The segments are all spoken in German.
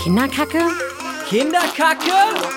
Kinderkacke? Kinderkacke?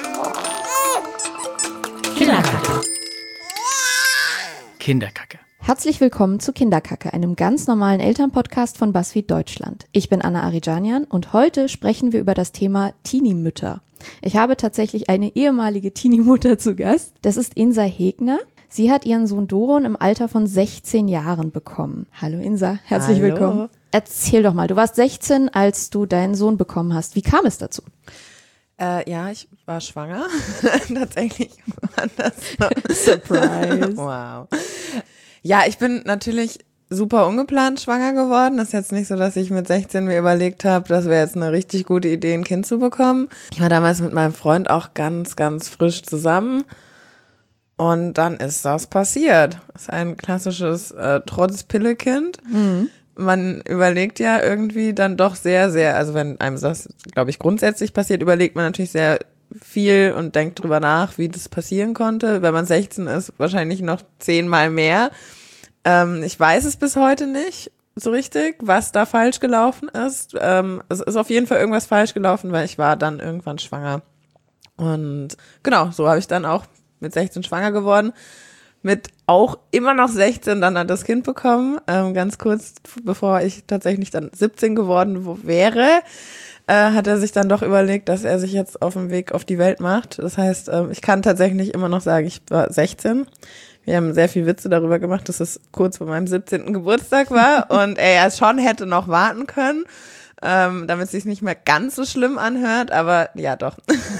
Kinderkacke. Kinderkacke. Herzlich willkommen zu Kinderkacke, einem ganz normalen Elternpodcast von BuzzFeed Deutschland. Ich bin Anna Arijanian und heute sprechen wir über das Thema Teenie-Mütter. Ich habe tatsächlich eine ehemalige Teenie-Mutter zu Gast. Das ist Insa Hegner. Sie hat ihren Sohn Doron im Alter von 16 Jahren bekommen. Hallo Insa, herzlich willkommen. Erzähl doch mal, du warst 16, als du deinen Sohn bekommen hast. Wie kam es dazu? Ja, ich war schwanger. Tatsächlich war das Surprise. Wow. Ja, ich bin natürlich super ungeplant schwanger geworden. Das ist jetzt nicht so, dass ich mit 16 mir überlegt habe, das wäre jetzt eine richtig gute Idee, ein Kind zu bekommen. Ich war damals mit meinem Freund auch ganz, ganz frisch zusammen. Und dann ist das passiert. Das ist ein klassisches Trotz-Pille-Kind. Mhm. Man überlegt ja irgendwie dann doch sehr, sehr, also wenn einem das, glaube ich, grundsätzlich passiert, überlegt man natürlich sehr viel und denkt drüber nach, wie das passieren konnte. Wenn man 16 ist, wahrscheinlich noch 10-mal mehr. Ich weiß es bis heute nicht so richtig, was da falsch gelaufen ist. Es ist auf jeden Fall irgendwas falsch gelaufen, weil ich war dann irgendwann schwanger. Und genau, so habe ich dann auch mit 16 schwanger geworden. Mit auch immer noch 16 dann das Kind bekommen. Ganz kurz, bevor ich tatsächlich dann 17 geworden wäre, hat er sich dann doch überlegt, dass er sich jetzt auf den Weg auf die Welt macht. Das heißt, ich kann tatsächlich immer noch sagen, ich war 16. Wir haben sehr viel Witze darüber gemacht, dass es kurz vor meinem 17. Geburtstag war und er ja schon hätte noch warten können, damit es sich nicht mehr ganz so schlimm anhört, aber ja doch.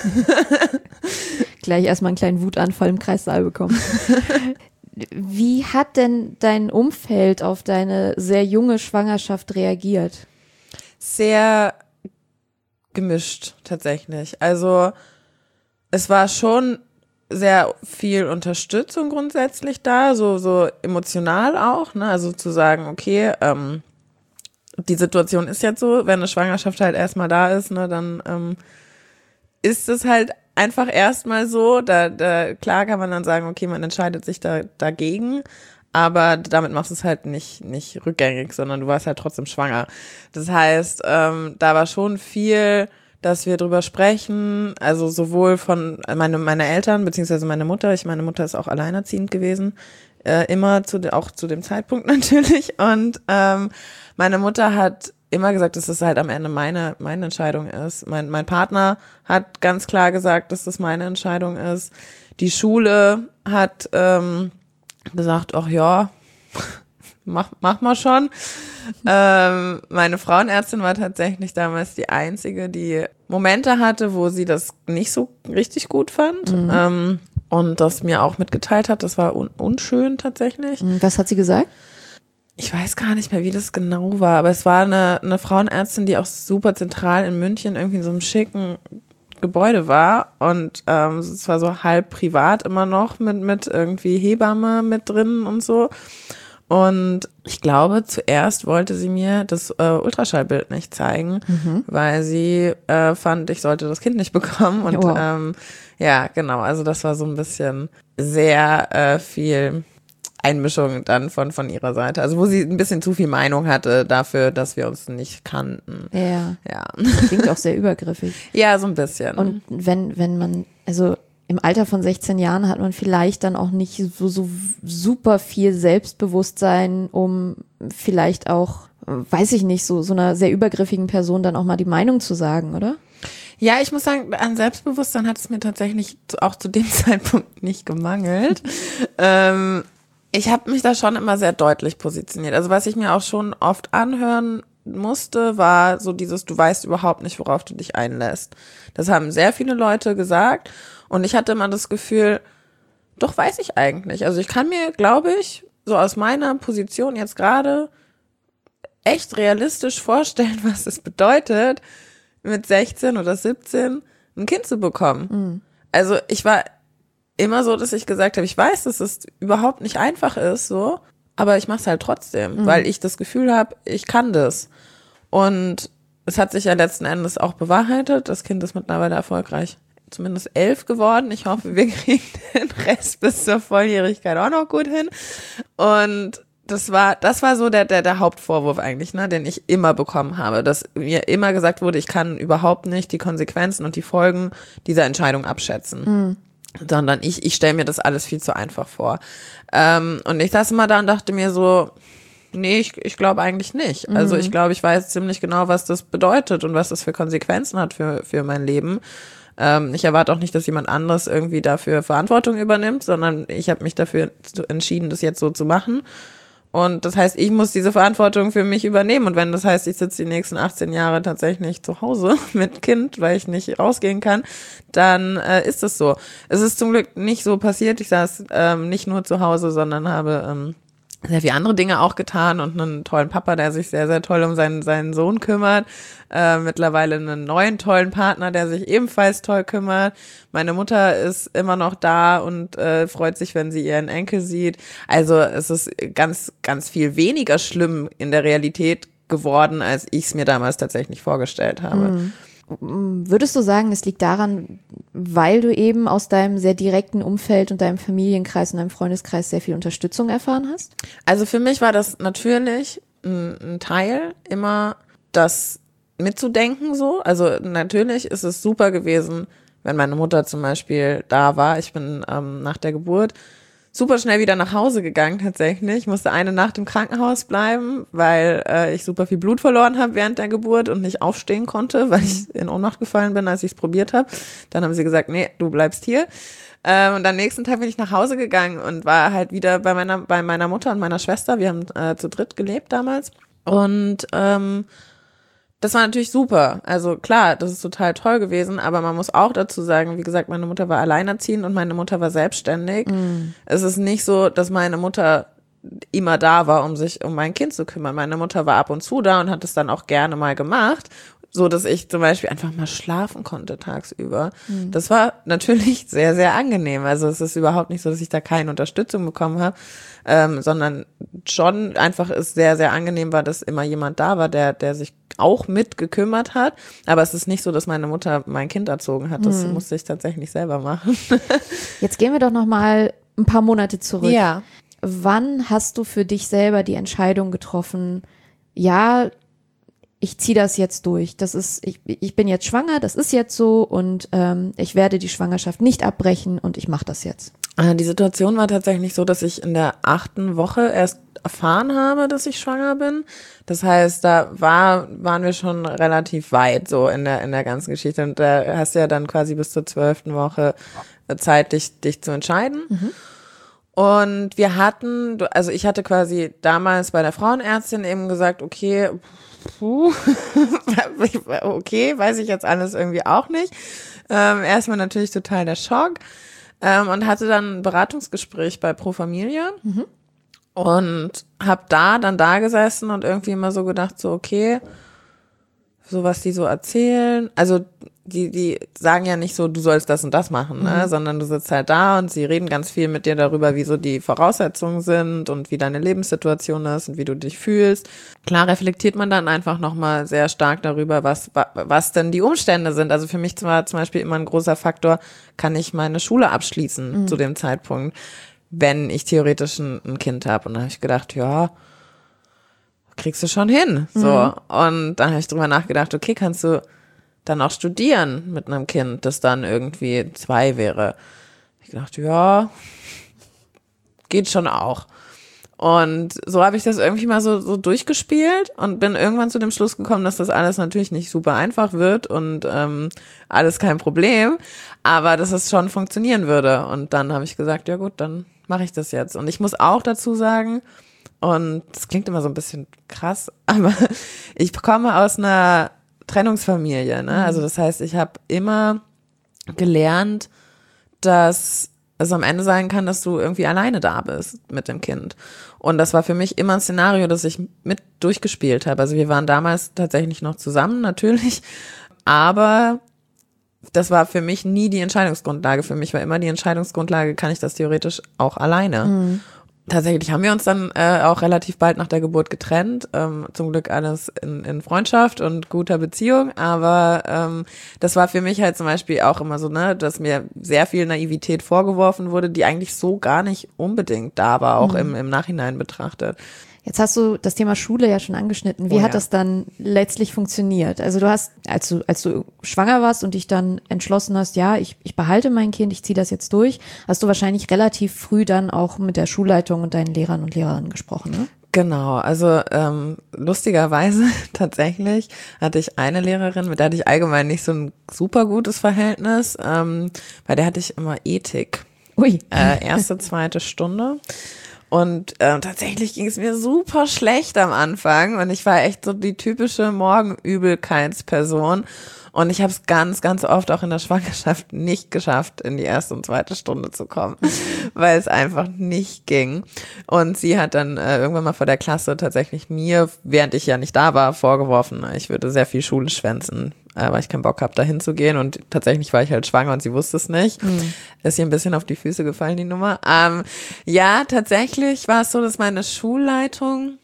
Gleich erstmal einen kleinen Wutanfall im Kreissaal bekommen. Wie hat denn dein Umfeld auf deine sehr junge Schwangerschaft reagiert? Sehr gemischt tatsächlich. Also es war schon sehr viel Unterstützung grundsätzlich da, so emotional auch, ne? Also zu sagen, okay, die Situation ist jetzt so, wenn eine Schwangerschaft halt erstmal da ist, ne, dann ist es halt einfach erstmal so, da klar kann man dann sagen, okay, man entscheidet sich dagegen, aber damit machst du es halt nicht rückgängig, sondern du warst halt trotzdem schwanger. Das heißt, da war schon viel, dass wir drüber sprechen, also sowohl von meine Eltern, beziehungsweise meine Mutter ist auch alleinerziehend gewesen, immer auch zu dem Zeitpunkt natürlich, und meine Mutter hat immer gesagt, dass das halt am Ende meine Entscheidung ist. Mein Partner hat ganz klar gesagt, dass das meine Entscheidung ist. Die Schule hat gesagt, ach ja, mach mal schon. Meine Frauenärztin war tatsächlich damals die einzige, die Momente hatte, wo sie das nicht so richtig gut fand. Mhm. Und das mir auch mitgeteilt hat. Das war unschön tatsächlich. Was hat sie gesagt? Ich weiß gar nicht mehr, wie das genau war, aber es war eine Frauenärztin, die auch super zentral in München irgendwie in so einem schicken Gebäude war, und es war so halb privat immer noch mit irgendwie Hebamme mit drin und so. Und ich glaube, zuerst wollte sie mir das Ultraschallbild nicht zeigen, weil sie fand, ich sollte das Kind nicht bekommen. Und wow. Ja, genau, also das war so ein bisschen sehr viel Einmischung dann von ihrer Seite. Also wo sie ein bisschen zu viel Meinung hatte dafür, dass wir uns nicht kannten. Ja. Klingt auch sehr übergriffig. Ja, so ein bisschen. Und wenn man, also im Alter von 16 Jahren hat man vielleicht dann auch nicht so super viel Selbstbewusstsein, um vielleicht auch, weiß ich nicht, so einer sehr übergriffigen Person dann auch mal die Meinung zu sagen, oder? Ja, ich muss sagen, an Selbstbewusstsein hat es mir tatsächlich auch zu dem Zeitpunkt nicht gemangelt. Ich habe mich da schon immer sehr deutlich positioniert. Also was ich mir auch schon oft anhören musste, war so dieses, du weißt überhaupt nicht, worauf du dich einlässt. Das haben sehr viele Leute gesagt, und ich hatte immer das Gefühl, doch weiß ich eigentlich. Also ich kann mir, glaube ich, so aus meiner Position jetzt gerade echt realistisch vorstellen, was es bedeutet, mit 16 oder 17 ein Kind zu bekommen. Mhm. Also ich war immer so, dass ich gesagt habe, ich weiß, dass es überhaupt nicht einfach ist, so, aber ich mache es halt trotzdem, weil ich das Gefühl habe, ich kann das. Und es hat sich ja letzten Endes auch bewahrheitet. Das Kind ist mittlerweile erfolgreich, zumindest 11 geworden. Ich hoffe, wir kriegen den Rest bis zur Volljährigkeit auch noch gut hin. Und das war so der Hauptvorwurf eigentlich, ne, den ich immer bekommen habe, dass mir immer gesagt wurde, ich kann überhaupt nicht die Konsequenzen und die Folgen dieser Entscheidung abschätzen. Sondern ich stelle mir das alles viel zu einfach vor. Und ich saß immer da und dachte mir so, nee, ich glaube eigentlich nicht. Also ich glaube, ich weiß ziemlich genau, was das bedeutet und was das für Konsequenzen hat für mein Leben. Ich erwarte auch nicht, dass jemand anderes irgendwie dafür Verantwortung übernimmt, sondern ich habe mich dafür entschieden, das jetzt so zu machen. Und das heißt, ich muss diese Verantwortung für mich übernehmen. Und wenn das heißt, ich sitze die nächsten 18 Jahre tatsächlich zu Hause mit Kind, weil ich nicht rausgehen kann, dann ist es so. Es ist zum Glück nicht so passiert. Ich saß nicht nur zu Hause, sondern habe sehr viele andere Dinge auch getan und einen tollen Papa, der sich sehr, sehr toll um seinen Sohn kümmert. Mittlerweile einen neuen tollen Partner, der sich ebenfalls toll kümmert. Meine Mutter ist immer noch da und freut sich, wenn sie ihren Enkel sieht. Also es ist ganz, ganz viel weniger schlimm in der Realität geworden, als ich es mir damals tatsächlich vorgestellt habe. Würdest du sagen, es liegt daran, weil du eben aus deinem sehr direkten Umfeld und deinem Familienkreis und deinem Freundeskreis sehr viel Unterstützung erfahren hast? Also für mich war das natürlich ein Teil, immer das mitzudenken so. Also natürlich ist es super gewesen, wenn meine Mutter zum Beispiel da war. Ich bin nach der Geburt super schnell wieder nach Hause gegangen tatsächlich. Ich musste eine Nacht im Krankenhaus bleiben, weil ich super viel Blut verloren habe während der Geburt und nicht aufstehen konnte, weil ich in Ohnmacht gefallen bin, als ich es probiert habe. Dann haben sie gesagt, nee, du bleibst hier. Und am nächsten Tag bin ich nach Hause gegangen und war halt wieder bei meiner Mutter und meiner Schwester. Wir haben zu dritt gelebt damals. Und das war natürlich super. Also klar, das ist total toll gewesen, aber man muss auch dazu sagen, wie gesagt, meine Mutter war alleinerziehend und meine Mutter war selbstständig. Es ist nicht so, dass meine Mutter immer da war, um sich um mein Kind zu kümmern. Meine Mutter war ab und zu da und hat es dann auch gerne mal gemacht, so dass ich zum Beispiel einfach mal schlafen konnte tagsüber. Das war natürlich sehr, sehr angenehm. Also es ist überhaupt nicht so, dass ich da keine Unterstützung bekommen habe, sondern schon einfach es sehr, sehr angenehm war, dass immer jemand da war, der sich auch mit gekümmert hat. Aber es ist nicht so, dass meine Mutter mein Kind erzogen hat. Das musste ich tatsächlich selber machen. Jetzt gehen wir doch noch mal ein paar Monate zurück. Ja. Wann hast du für dich selber die Entscheidung getroffen, ja, ich ziehe das jetzt durch. Ich bin jetzt schwanger, das ist jetzt so und ich werde die Schwangerschaft nicht abbrechen und ich mache das jetzt. Die Situation war tatsächlich so, dass ich in der 8. Woche erst erfahren habe, dass ich schwanger bin. Das heißt, da waren wir schon relativ weit so in der ganzen Geschichte. Und da hast du ja dann quasi bis zur 12. Woche Zeit, dich zu entscheiden. Und ich hatte quasi damals bei der Frauenärztin eben gesagt, okay, okay, weiß ich jetzt alles irgendwie auch nicht. Erstmal natürlich total der Schock. Und hatte dann ein Beratungsgespräch bei Pro Familie und habe da gesessen und irgendwie immer so gedacht, so okay, so was die so erzählen, also die sagen ja nicht so, du sollst das und das machen, ne? Sondern du sitzt halt da und sie reden ganz viel mit dir darüber, wie so die Voraussetzungen sind und wie deine Lebenssituation ist und wie du dich fühlst. Klar reflektiert man dann einfach nochmal sehr stark darüber, was denn die Umstände sind. Also für mich war zum Beispiel immer ein großer Faktor, kann ich meine Schule abschließen zu dem Zeitpunkt, wenn ich theoretisch ein Kind habe. Und da habe ich gedacht, ja, kriegst du schon hin. So. Und dann habe ich drüber nachgedacht, okay, kannst du dann auch studieren mit einem Kind, das dann irgendwie 2 wäre. Ich dachte, ja, geht schon auch. Und so habe ich das irgendwie mal so durchgespielt und bin irgendwann zu dem Schluss gekommen, dass das alles natürlich nicht super einfach wird und alles kein Problem, aber dass es schon funktionieren würde. Und dann habe ich gesagt, ja gut, dann mache ich das jetzt. Und ich muss auch dazu sagen, und das klingt immer so ein bisschen krass, aber ich komme aus einer Trennungsfamilie, ne? Also das heißt, ich habe immer gelernt, dass es am Ende sein kann, dass du irgendwie alleine da bist mit dem Kind. Und das war für mich immer ein Szenario, das ich mit durchgespielt habe. Also wir waren damals tatsächlich noch zusammen, natürlich, aber das war für mich nie die Entscheidungsgrundlage. Für mich war immer die Entscheidungsgrundlage, kann ich das theoretisch auch alleine. Tatsächlich haben wir uns dann auch relativ bald nach der Geburt getrennt. Zum Glück alles in Freundschaft und guter Beziehung. Aber das war für mich halt zum Beispiel auch immer so, ne, dass mir sehr viel Naivität vorgeworfen wurde, die eigentlich so gar nicht unbedingt da war, auch im Nachhinein betrachtet. Jetzt hast du das Thema Schule ja schon angeschnitten. Wie hat das dann letztlich funktioniert? Also du hast, als du schwanger warst und dich dann entschlossen hast, ja, ich behalte mein Kind, ich ziehe das jetzt durch, hast du wahrscheinlich relativ früh dann auch mit der Schulleitung und deinen Lehrern und Lehrerinnen gesprochen, ne? Genau, also lustigerweise tatsächlich hatte ich eine Lehrerin, mit der hatte ich allgemein nicht so ein super gutes Verhältnis, bei der hatte ich immer Ethik. Ui. Erste, zweite Stunde. Und tatsächlich ging es mir super schlecht am Anfang und ich war echt so die typische Morgenübelkeitsperson und ich habe es ganz, ganz oft auch in der Schwangerschaft nicht geschafft, in die erste und zweite Stunde zu kommen, weil es einfach nicht ging. Und sie hat dann irgendwann mal vor der Klasse tatsächlich mir, während ich ja nicht da war, vorgeworfen, ich würde sehr viel Schule schwänzen, weil ich keinen Bock habe, da hinzugehen. Und tatsächlich war ich halt schwanger und sie wusste es nicht. Ist ihr ein bisschen auf die Füße gefallen, die Nummer. Ja, tatsächlich war es so, dass meine Schulleitung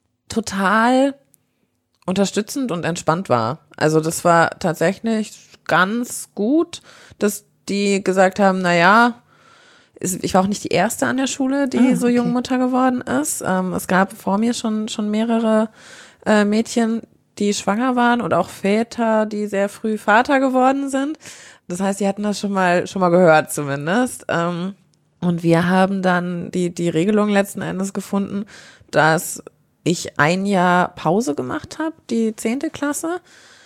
total unterstützend und entspannt war. Also das war tatsächlich ganz gut, dass die gesagt haben, na ja, ich war auch nicht die erste an der Schule, die so jung Mutter geworden ist. Es gab vor mir schon mehrere Mädchen, die schwanger waren und auch Väter, die sehr früh Vater geworden sind. Das heißt, sie hatten das schon mal gehört zumindest. Und wir haben dann die Regelung letzten Endes gefunden, dass ich ein Jahr Pause gemacht habe, die 10. Klasse.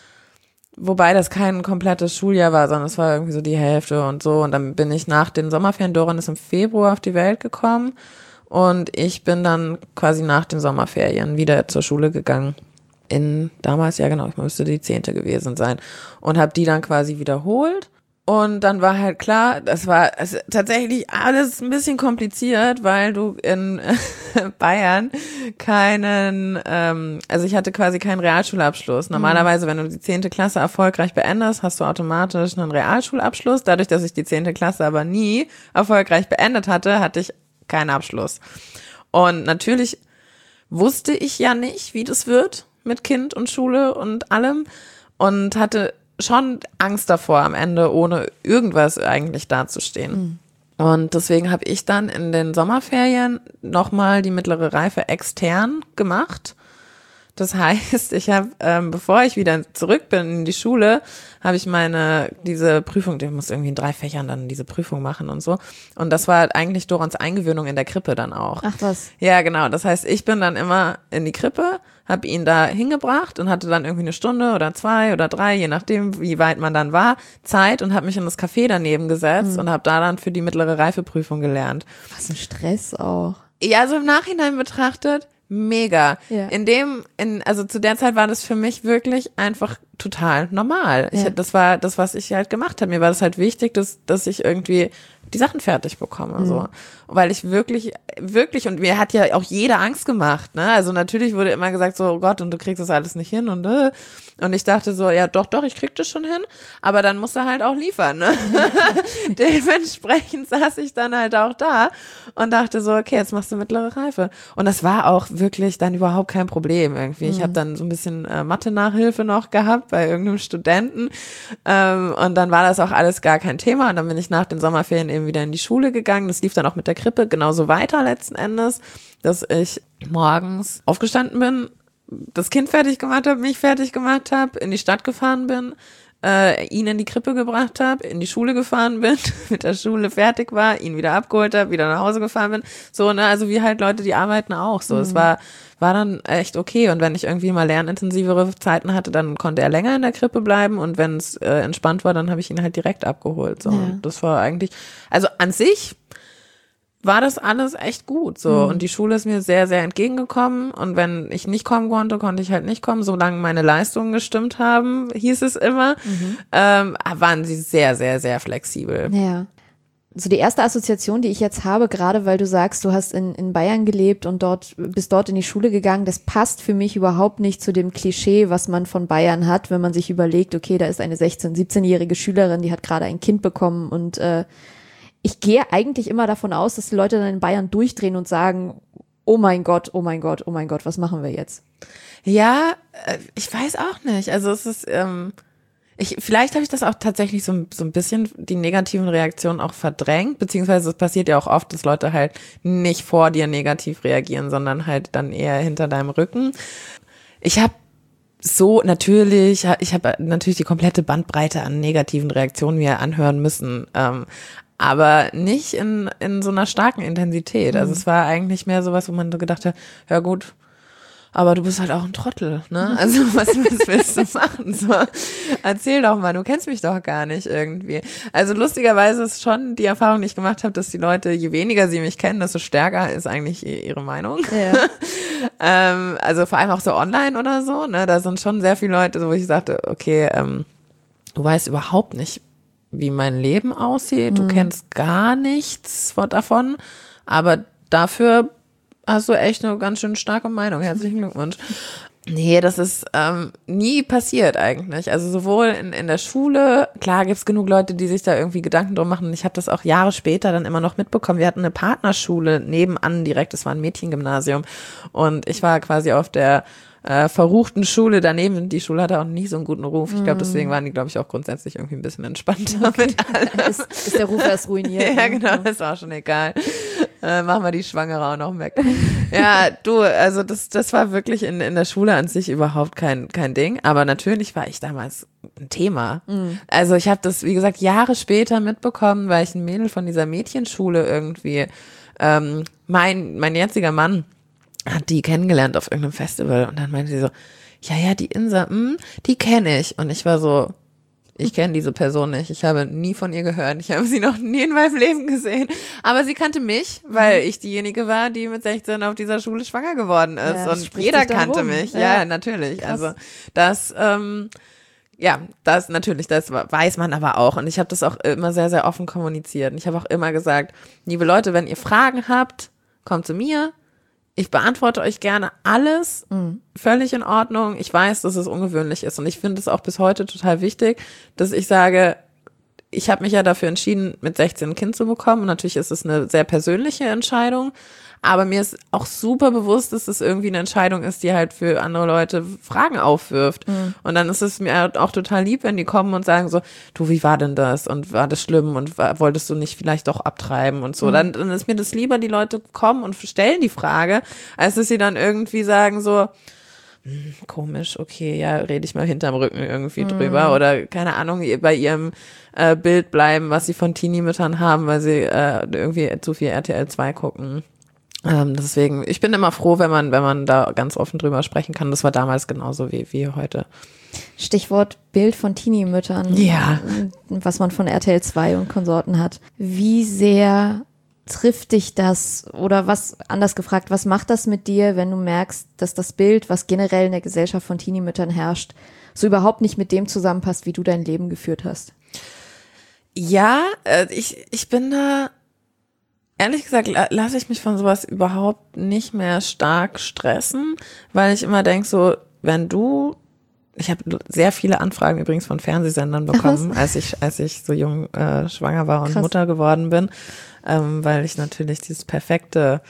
Wobei das kein komplettes Schuljahr war, sondern es war irgendwie so die Hälfte und so. Und dann bin ich nach den Sommerferien, Doran ist im Februar auf die Welt gekommen. Und ich bin dann quasi nach den Sommerferien wieder zur Schule gegangen. Damals, ja genau, ich müsste die 10. gewesen sein. Und habe die dann quasi wiederholt. Und dann war halt klar, das war tatsächlich alles ein bisschen kompliziert, weil du in Bayern also ich hatte quasi keinen Realschulabschluss. Normalerweise, wenn du die 10. Klasse erfolgreich beendest, hast du automatisch einen Realschulabschluss. Dadurch, dass ich die 10. Klasse aber nie erfolgreich beendet hatte ich keinen Abschluss. Und natürlich wusste ich ja nicht, wie das wird mit Kind und Schule und allem und hatte schon Angst davor, am Ende ohne irgendwas eigentlich dazustehen. Und deswegen habe ich dann in den Sommerferien nochmal die mittlere Reife extern gemacht. Das heißt, ich habe, bevor ich wieder zurück bin in die Schule, habe ich diese Prüfung, die muss irgendwie in 3 Fächern dann diese Prüfung machen und so. Und das war eigentlich Dorans Eingewöhnung in der Krippe dann auch. Ach was. Ja, genau. Das heißt, ich bin dann immer in die Krippe, habe ihn da hingebracht und hatte dann irgendwie 1 Stunde oder 2 oder 3, je nachdem, wie weit man dann war, Zeit und habe mich in das Café daneben gesetzt und habe da dann für die mittlere Reifeprüfung gelernt. Was ein Stress auch. Ja, also im Nachhinein betrachtet, mega. Ja. Also zu der Zeit war das für mich wirklich einfach total normal. Ja. Das war das, was ich halt gemacht habe. Mir war das halt wichtig, dass ich irgendwie die Sachen fertig bekomme, so. Weil ich wirklich, und mir hat ja auch jeder Angst gemacht, ne? Also natürlich wurde immer gesagt so, oh Gott, und du kriegst das alles nicht hin und ich dachte so, ja doch, ich krieg das schon hin, aber dann musst du halt auch liefern, ne? Dementsprechend saß ich dann halt auch da und dachte so, okay, jetzt machst du mittlere Reife. Und das war auch wirklich dann überhaupt kein Problem irgendwie. Ich habe dann so ein bisschen Mathe-Nachhilfe noch gehabt bei irgendeinem Studenten und dann war das auch alles gar kein Thema und dann bin ich nach den Sommerferien eben wieder in die Schule gegangen. Das lief dann auch mit der Krippe genauso weiter letzten Endes, dass ich morgens aufgestanden bin, das Kind fertig gemacht habe, mich fertig gemacht habe, in die Stadt gefahren bin, ihn in die Krippe gebracht habe, in die Schule gefahren bin, mit der Schule fertig war, ihn wieder abgeholt habe, wieder nach Hause gefahren bin. So, ne, also wie halt Leute, die arbeiten auch so. Es war dann echt okay. Und wenn ich irgendwie mal lernintensivere Zeiten hatte, dann konnte er länger in der Krippe bleiben. Und wenn es entspannt war, dann habe ich ihn halt direkt abgeholt. So. Ja. Und das war eigentlich, also an sich war das alles echt gut, so. Und die Schule ist mir sehr, sehr entgegengekommen. Und wenn ich nicht kommen konnte, konnte ich halt nicht kommen. Solange meine Leistungen gestimmt haben, hieß es immer, waren sie sehr, sehr, sehr flexibel. Ja. So die erste Assoziation, die ich jetzt habe, gerade weil du sagst, du hast in Bayern gelebt und bist dort in die Schule gegangen, das passt für mich überhaupt nicht zu dem Klischee, was man von Bayern hat, wenn man sich überlegt, okay, da ist eine 16-, 17-jährige Schülerin, die hat gerade ein Kind bekommen und ich gehe eigentlich immer davon aus, dass die Leute dann in Bayern durchdrehen und sagen, oh mein Gott, oh mein Gott, oh mein Gott, was machen wir jetzt? Ja, ich weiß auch nicht. Also es ist, vielleicht habe ich das auch tatsächlich so ein bisschen die negativen Reaktionen auch verdrängt, beziehungsweise es passiert ja auch oft, dass Leute halt nicht vor dir negativ reagieren, sondern halt dann eher hinter deinem Rücken. Ich habe natürlich die komplette Bandbreite an negativen Reaktionen mir anhören müssen, aber nicht in so einer starken Intensität. Also es war eigentlich mehr sowas, wo man so gedacht hat, ja gut, aber du bist halt auch ein Trottel, ne? Also was willst du machen? So, erzähl doch mal, du kennst mich doch gar nicht irgendwie. Also lustigerweise ist schon die Erfahrung, die ich gemacht habe, dass die Leute, je weniger sie mich kennen, desto stärker ist eigentlich ihre Meinung. Ja. Also vor allem auch so online oder so, ne? Da sind schon sehr viele Leute, wo ich sagte, okay, du weißt überhaupt nicht, wie mein Leben aussieht, du kennst gar nichts davon, aber dafür hast du echt eine ganz schön starke Meinung. Herzlichen Glückwunsch. Nee, das ist nie passiert eigentlich. Also sowohl in der Schule, klar gibt's genug Leute, die sich da irgendwie Gedanken drum machen. Ich habe das auch Jahre später dann immer noch mitbekommen. Wir hatten eine Partnerschule nebenan direkt, das war ein Mädchengymnasium. Und ich war quasi auf der verruchten Schule daneben. Die Schule hatte auch nicht so einen guten Ruf. Ich glaube, deswegen waren die, glaube ich, auch grundsätzlich irgendwie ein bisschen entspannter mit allem. Ist der Ruf erst ruiniert. Ja, genau, ist auch schon egal. Machen wir die Schwangere auch noch weg. Ja, du, also das war wirklich in der Schule an sich überhaupt kein Ding. Aber natürlich war ich damals ein Thema. Also ich habe das, wie gesagt, Jahre später mitbekommen, weil ich ein Mädel von dieser Mädchenschule irgendwie, mein jetziger Mann hat die kennengelernt auf irgendeinem Festival und dann meinte sie so, ja, die Insa, die kenne ich. Und ich war so, ich kenne diese Person nicht, ich habe nie von ihr gehört, ich habe sie noch nie in meinem Leben gesehen. Aber sie kannte mich, weil ich diejenige war, die mit 16 auf dieser Schule schwanger geworden ist. Ja, und jeder kannte mich. Ja, natürlich. Krass. Also das, das natürlich, das weiß man aber auch. Und ich habe das auch immer sehr, sehr offen kommuniziert. Und ich habe auch immer gesagt, liebe Leute, wenn ihr Fragen habt, kommt zu mir. Ich beantworte euch gerne alles, völlig in Ordnung. Ich weiß, dass es ungewöhnlich ist und ich finde es auch bis heute total wichtig, dass ich sage, ich habe mich ja dafür entschieden, mit 16 ein Kind zu bekommen und natürlich ist es eine sehr persönliche Entscheidung, aber mir ist auch super bewusst, dass es irgendwie eine Entscheidung ist, die halt für andere Leute Fragen aufwirft. Und dann ist es mir auch total lieb, wenn die kommen und sagen so, du, wie war denn das? Und war das schlimm? Und wolltest du nicht vielleicht doch abtreiben und so? Dann ist mir das lieber, die Leute kommen und stellen die Frage, als dass sie dann irgendwie sagen so, komisch, okay, ja, rede ich mal hinterm Rücken irgendwie drüber oder keine Ahnung, bei ihrem Bild bleiben, was sie von Teenie-Müttern haben, weil sie irgendwie zu viel RTL 2 gucken. Deswegen, ich bin immer froh, wenn man da ganz offen drüber sprechen kann. Das war damals genauso wie heute. Stichwort Bild von Teenie-Müttern. Ja. Was man von RTL 2 und Konsorten hat. Wie sehr trifft dich das oder was, anders gefragt, was macht das mit dir, wenn du merkst, dass das Bild, was generell in der Gesellschaft von Teenie-Müttern herrscht, so überhaupt nicht mit dem zusammenpasst, wie du dein Leben geführt hast? Ja, ich bin da, ehrlich gesagt, lasse ich mich von sowas überhaupt nicht mehr stark stressen, weil ich immer denke so, ich habe sehr viele Anfragen übrigens von Fernsehsendern bekommen, als ich so jung schwanger war und Mutter geworden bin, weil ich natürlich dieses perfekte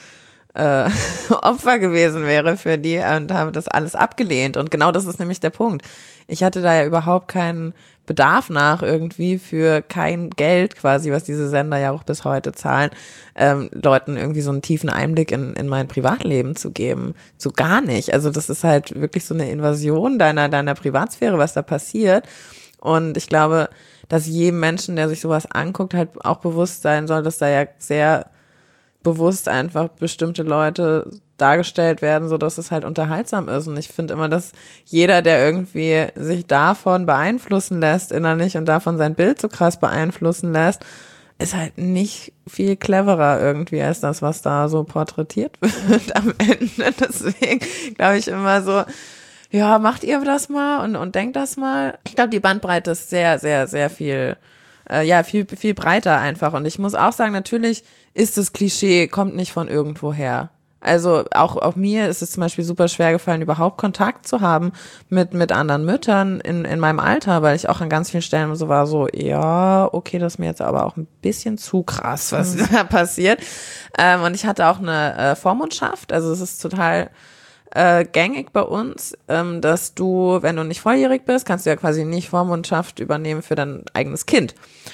Opfer gewesen wäre für die und habe das alles abgelehnt. Und genau das ist nämlich der Punkt. Ich hatte da ja überhaupt keinen Bedarf nach irgendwie für kein Geld quasi, was diese Sender ja auch bis heute zahlen, Leuten irgendwie so einen tiefen Einblick in mein Privatleben zu geben. So gar nicht. Also das ist halt wirklich so eine Invasion deiner Privatsphäre, was da passiert. Und ich glaube, dass jedem Menschen, der sich sowas anguckt, halt auch bewusst sein soll, dass da ja sehr bewusst einfach bestimmte Leute dargestellt werden, so dass es halt unterhaltsam ist. Und ich finde immer, dass jeder, der irgendwie sich davon beeinflussen lässt innerlich und davon sein Bild so krass beeinflussen lässt, ist halt nicht viel cleverer irgendwie als das, was da so porträtiert wird am Ende. Deswegen glaube ich immer so, ja, macht ihr das mal und denkt das mal. Ich glaube, die Bandbreite ist sehr, sehr, sehr viel, viel breiter einfach. Und ich muss auch sagen, natürlich ist das Klischee, kommt nicht von irgendwoher. Also auch mir ist es zum Beispiel super schwer gefallen, überhaupt Kontakt zu haben mit anderen Müttern in meinem Alter, weil ich auch an ganz vielen Stellen so war, so, ja, okay, das ist mir jetzt aber auch ein bisschen zu krass, was da passiert. Und ich hatte auch eine Vormundschaft, also es ist total gängig bei uns, dass du, wenn du nicht volljährig bist, kannst du ja quasi nicht Vormundschaft übernehmen für dein eigenes Kind.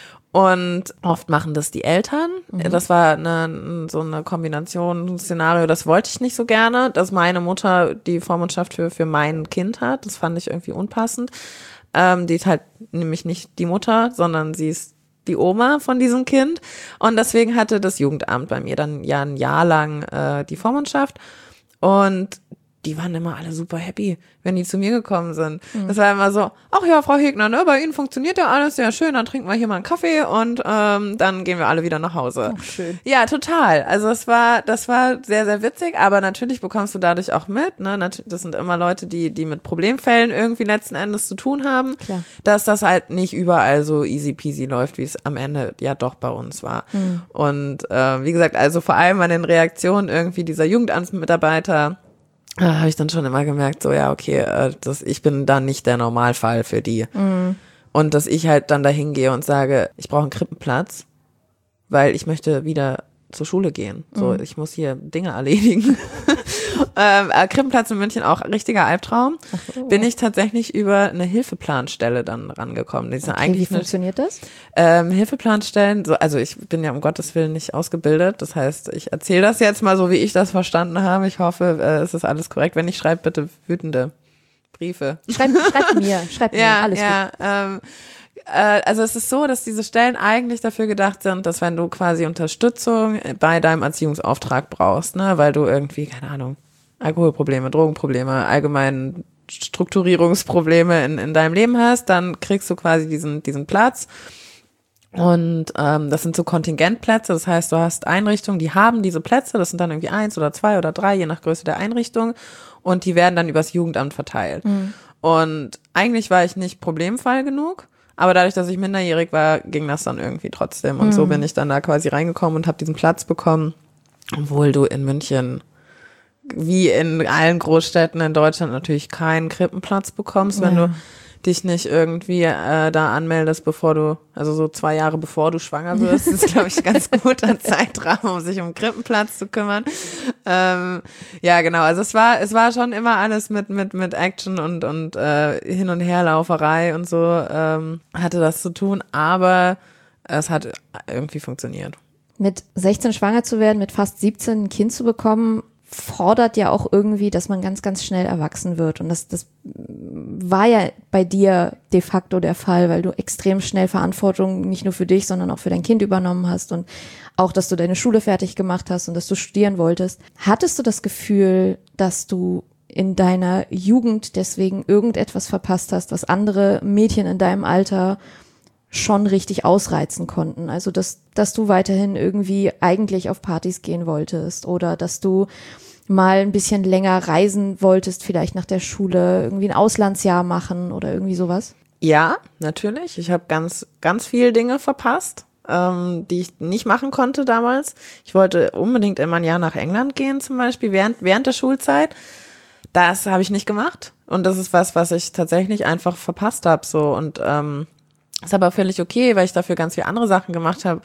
Und oft machen das die Eltern. Das war so eine Kombination, ein Szenario, das wollte ich nicht so gerne, dass meine Mutter die Vormundschaft für mein Kind hat. Das fand ich irgendwie unpassend. Die ist halt nämlich nicht die Mutter, sondern sie ist die Oma von diesem Kind. Und deswegen hatte das Jugendamt bei mir dann ja ein Jahr lang die Vormundschaft. Und die waren immer alle super happy, wenn die zu mir gekommen sind. Das war immer so, ach ja, Frau Hegner, ne, bei Ihnen funktioniert ja alles sehr schön, dann trinken wir hier mal einen Kaffee und dann gehen wir alle wieder nach Hause. Ach, schön. Ja, total. Also das war sehr, sehr witzig, aber natürlich bekommst du dadurch auch mit, ne, das sind immer Leute, die mit Problemfällen irgendwie letzten Endes zu tun haben, Klar. dass das halt nicht überall so easy peasy läuft, wie es am Ende ja doch bei uns war. Und wie gesagt, also vor allem an den Reaktionen irgendwie dieser Jugendamtsmitarbeiter, habe ich dann schon immer gemerkt, so ja, okay, ich bin dann nicht der Normalfall für die. Und dass ich halt dann dahin gehe und sage, ich brauche einen Krippenplatz, weil ich möchte wieder zur Schule gehen. So, ich muss hier Dinge erledigen. Krippenplatz in München auch richtiger Albtraum. Bin ich tatsächlich über eine Hilfeplanstelle dann rangekommen. Die sind Okay, eigentlich wie funktioniert das? Hilfeplanstellen, also ich bin ja um Gottes Willen nicht ausgebildet. Das heißt, ich erzähle das jetzt mal so, wie ich das verstanden habe. Ich hoffe, es ist alles korrekt. Wenn nicht, schreibt bitte wütende Briefe. Schreib mir, alles gut. Also es ist so, dass diese Stellen eigentlich dafür gedacht sind, dass wenn du quasi Unterstützung bei deinem Erziehungsauftrag brauchst, ne, weil du irgendwie, keine Ahnung, Alkoholprobleme, Drogenprobleme, allgemein Strukturierungsprobleme in deinem Leben hast, dann kriegst du quasi diesen Platz. Und das sind so Kontingentplätze, das heißt, du hast Einrichtungen, die haben diese Plätze, das sind dann irgendwie 1 oder 2 oder 3, je nach Größe der Einrichtung, und die werden dann übers Jugendamt verteilt. Und eigentlich war ich nicht Problemfall genug, aber dadurch, dass ich minderjährig war, ging das dann irgendwie trotzdem. Und so bin ich dann da quasi reingekommen und habe diesen Platz bekommen, obwohl du in München, wie in allen Großstädten in Deutschland, natürlich keinen Krippenplatz bekommst, wenn du dich nicht irgendwie da anmeldest, also so 2 Jahre bevor du schwanger wirst, ist, glaube ich, ein ganz guter Zeitrahmen, um sich um einen Krippenplatz zu kümmern. Ja, genau, also es war schon immer alles mit Action und Hin- und Herlauferei und so hatte das zu tun, aber es hat irgendwie funktioniert. Mit 16 schwanger zu werden, mit fast 17 ein Kind zu bekommen, fordert ja auch irgendwie, dass man ganz, ganz schnell erwachsen wird. Und das war ja bei dir de facto der Fall, weil du extrem schnell Verantwortung nicht nur für dich, sondern auch für dein Kind übernommen hast und auch, dass du deine Schule fertig gemacht hast und dass du studieren wolltest. Hattest du das Gefühl, dass du in deiner Jugend deswegen irgendetwas verpasst hast, was andere Mädchen in deinem Alter schon richtig ausreizen konnten? Also, dass du weiterhin irgendwie eigentlich auf Partys gehen wolltest oder dass du mal ein bisschen länger reisen wolltest, vielleicht nach der Schule, irgendwie ein Auslandsjahr machen oder irgendwie sowas? Ja, natürlich. Ich habe ganz, ganz viele Dinge verpasst, die ich nicht machen konnte damals. Ich wollte unbedingt immer ein Jahr nach England gehen, zum Beispiel während der Schulzeit. Das habe ich nicht gemacht. Und das ist was ich tatsächlich einfach verpasst habe. So. Und ist aber völlig okay, weil ich dafür ganz viele andere Sachen gemacht habe,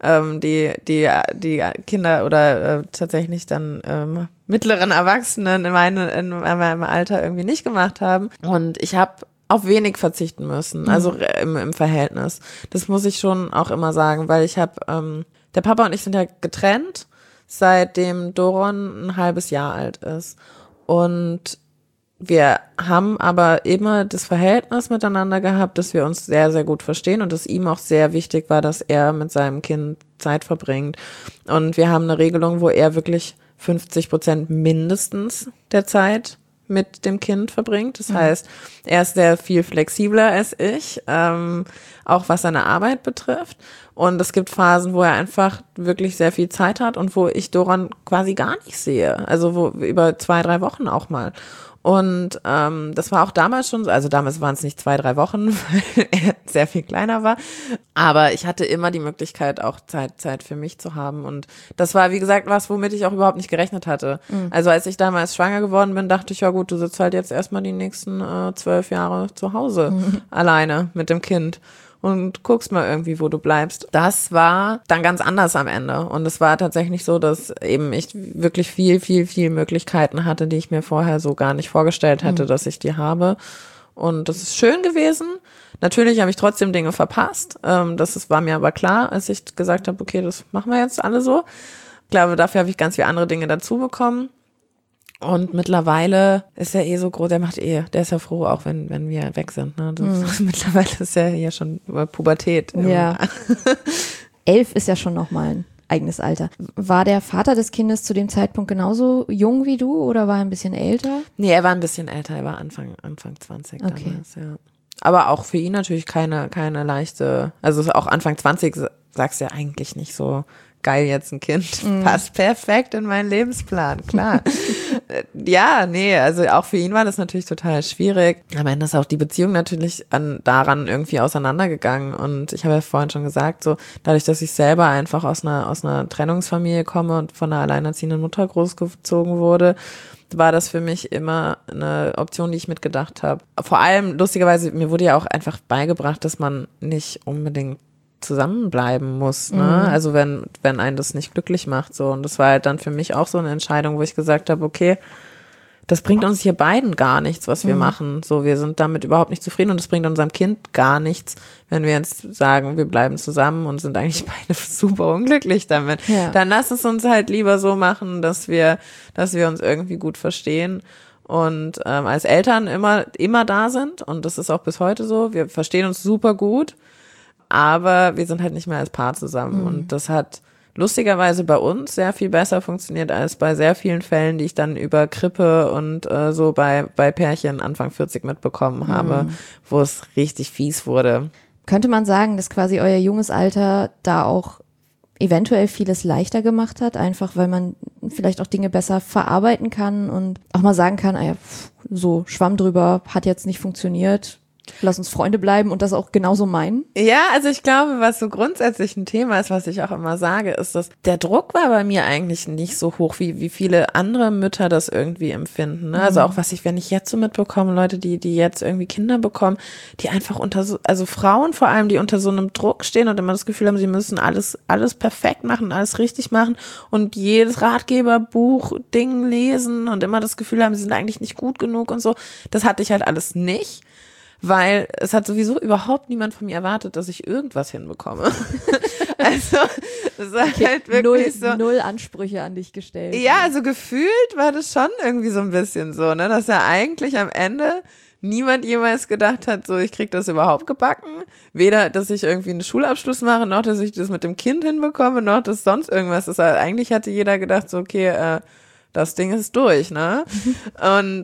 die Kinder oder tatsächlich dann mittleren Erwachsenen in meinem Alter irgendwie nicht gemacht haben. Und ich habe auf wenig verzichten müssen, also im Verhältnis. Das muss ich schon auch immer sagen, weil ich habe, der Papa und ich sind ja getrennt, seitdem Doron ein halbes Jahr alt ist. Und wir haben aber immer das Verhältnis miteinander gehabt, dass wir uns sehr, sehr gut verstehen und dass ihm auch sehr wichtig war, dass er mit seinem Kind Zeit verbringt. Und wir haben eine Regelung, wo er wirklich 50% mindestens der Zeit mit dem Kind verbringt. Das heißt, er ist sehr viel flexibler als ich, auch was seine Arbeit betrifft. Und es gibt Phasen, wo er einfach wirklich sehr viel Zeit hat und wo ich Doron quasi gar nicht sehe. Also wo über 2-3 Wochen auch mal. Und das war auch damals schon so, also damals waren es nicht 2-3 Wochen, weil er sehr viel kleiner war, aber ich hatte immer die Möglichkeit, auch Zeit für mich zu haben. Und das war, wie gesagt, was, womit ich auch überhaupt nicht gerechnet hatte. Also als ich damals schwanger geworden bin, dachte ich, ja gut, du sitzt halt jetzt erstmal die nächsten 12 Jahre zu Hause alleine mit dem Kind und guckst mal irgendwie, wo du bleibst. Das war dann ganz anders am Ende. Und es war tatsächlich so, dass eben ich wirklich viel Möglichkeiten hatte, die ich mir vorher so gar nicht vorgestellt hätte, dass ich die habe. Und das ist schön gewesen. Natürlich habe ich trotzdem Dinge verpasst. War mir aber klar, als ich gesagt habe, okay, das machen wir jetzt alle so. Ich glaube, dafür habe ich ganz viele andere Dinge dazu bekommen. Und mittlerweile ist er so groß, der ist ja froh, auch wenn wir weg sind. Ne? Mittlerweile ist er ja schon über Pubertät. Ja. 11 ist ja schon nochmal ein eigenes Alter. War der Vater des Kindes zu dem Zeitpunkt genauso jung wie du oder war er ein bisschen älter? Nee, er war ein bisschen älter, er war Anfang 20 damals, ja. Aber auch für ihn natürlich keine leichte, also auch Anfang 20 sagst du ja eigentlich nicht so, geil, jetzt ein Kind, passt perfekt in meinen Lebensplan, klar. Ja, nee, also auch für ihn war das natürlich total schwierig. Am Ende ist auch die Beziehung natürlich daran irgendwie auseinandergegangen und ich habe ja vorhin schon gesagt, so dadurch, dass ich selber einfach aus einer Trennungsfamilie komme und von einer alleinerziehenden Mutter großgezogen wurde, war das für mich immer eine Option, die ich mitgedacht habe. Vor allem, lustigerweise, mir wurde ja auch einfach beigebracht, dass man nicht unbedingt zusammenbleiben muss, ne? Also wenn einen das nicht glücklich macht, so. Und das war halt dann für mich auch so eine Entscheidung, wo ich gesagt habe, okay, das bringt uns hier beiden gar nichts, was wir machen. So, wir sind damit überhaupt nicht zufrieden und das bringt unserem Kind gar nichts, wenn wir jetzt sagen, wir bleiben zusammen und sind eigentlich beide super unglücklich damit. Ja. Dann lass es uns halt lieber so machen, dass wir uns irgendwie gut verstehen und als Eltern immer da sind und das ist auch bis heute so. Wir verstehen uns super gut, aber wir sind halt nicht mehr als Paar zusammen und das hat lustigerweise bei uns sehr viel besser funktioniert als bei sehr vielen Fällen, die ich dann über Krippe und so bei Pärchen Anfang 40 mitbekommen habe, wo es richtig fies wurde. Könnte man sagen, dass quasi euer junges Alter da auch eventuell vieles leichter gemacht hat, einfach weil man vielleicht auch Dinge besser verarbeiten kann und auch mal sagen kann, so Schwamm drüber, hat jetzt nicht funktioniert, lass uns Freunde bleiben und das auch genauso meinen? Ja, also ich glaube, was so grundsätzlich ein Thema ist, was ich auch immer sage, ist, dass der Druck war bei mir eigentlich nicht so hoch, wie viele andere Mütter das irgendwie empfinden. Ne? Also auch wenn ich jetzt so mitbekomme, Leute, die jetzt irgendwie Kinder bekommen, die einfach also Frauen vor allem, die unter so einem Druck stehen und immer das Gefühl haben, sie müssen alles perfekt machen, alles richtig machen und jedes Ratgeberbuch, Ding lesen und immer das Gefühl haben, sie sind eigentlich nicht gut genug und so. Das hatte ich halt alles nicht. Weil es hat sowieso überhaupt niemand von mir erwartet, dass ich irgendwas hinbekomme. Also, es war halt wirklich null Ansprüche an dich gestellt. Ja, also gefühlt war das schon irgendwie so ein bisschen so, ne, dass ja eigentlich am Ende niemand jemals gedacht hat, so, ich krieg das überhaupt gebacken. Weder, dass ich irgendwie einen Schulabschluss mache, noch, dass ich das mit dem Kind hinbekomme, noch, dass sonst irgendwas ist. Also eigentlich hatte jeder gedacht, so, okay, das Ding ist durch, ne? Und,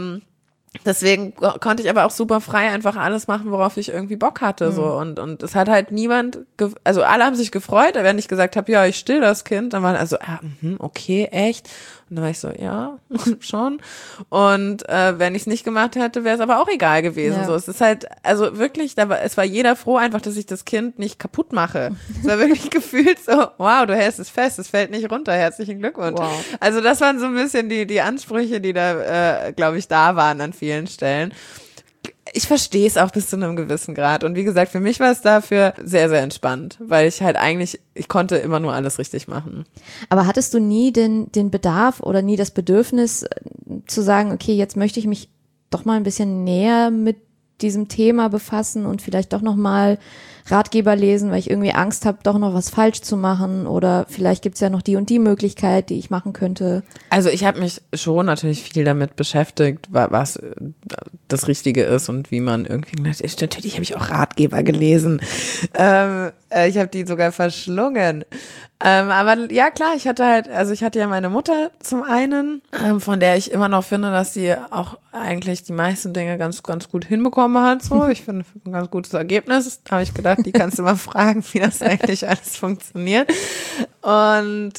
deswegen konnte ich aber auch super frei einfach alles machen, worauf ich irgendwie Bock hatte, so. Und es hat halt niemand, also alle haben sich gefreut, wenn ich gesagt habe, ja, ich still das Kind, dann waren also, okay, echt? Und dann war ich so, ja, schon. Und wenn ich es nicht gemacht hätte, wäre es aber auch egal gewesen. Ja. So, es ist halt, also wirklich, es war jeder froh einfach, dass ich das Kind nicht kaputt mache. Es war wirklich gefühlt so, wow, du hältst es fest, es fällt nicht runter, herzlichen Glückwunsch. Wow. Also das waren so ein bisschen die Ansprüche, die da, glaube ich, da waren an vielen Stellen. Ich verstehe es auch bis zu einem gewissen Grad. Und wie gesagt, für mich war es dafür sehr, sehr entspannt, weil ich halt ich konnte immer nur alles richtig machen. Aber hattest du nie den Bedarf oder nie das Bedürfnis zu sagen, okay, jetzt möchte ich mich doch mal ein bisschen näher mit diesem Thema befassen und vielleicht doch noch mal Ratgeber lesen, weil ich irgendwie Angst habe, doch noch was falsch zu machen oder vielleicht gibt's ja noch die und die Möglichkeit, die ich machen könnte. Also ich habe mich schon natürlich viel damit beschäftigt, was das Richtige ist und wie man irgendwie, natürlich habe ich auch Ratgeber gelesen. Ich habe die sogar verschlungen. Aber ja, klar, ich hatte ja meine Mutter zum einen, von der ich immer noch finde, dass sie auch eigentlich die meisten Dinge ganz, ganz gut hinbekommen hat. So, ich finde ein ganz gutes Ergebnis. Da habe ich gedacht, die kannst du mal fragen, wie das eigentlich alles funktioniert. Und